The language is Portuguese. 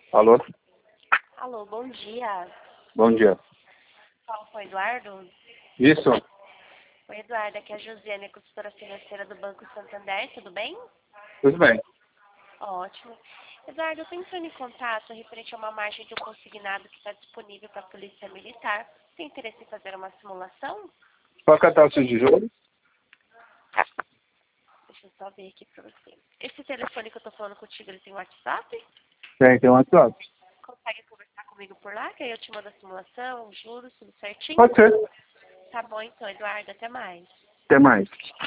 Alô? Alô, bom dia. Bom dia. Fala com o Eduardo. Isso? Oi, Eduardo, aqui é a Josiane, consultora financeira do Banco Santander, tudo bem? Tudo bem. Ótimo. Eduardo, eu estou entrando em contato referente a uma margem de um consignado que está disponível para a Polícia Militar. Tem interesse em fazer uma simulação? Qual que é a taxa de juros? Deixa eu só ver aqui para você. Esse telefone que eu estou falando contigo, ele tem WhatsApp? Tem um WhatsApp. Consegue conversar comigo por lá, que aí eu te mando a simulação, os juros, tudo certinho? Pode ser. Tá bom então, Eduardo, até mais. Até mais.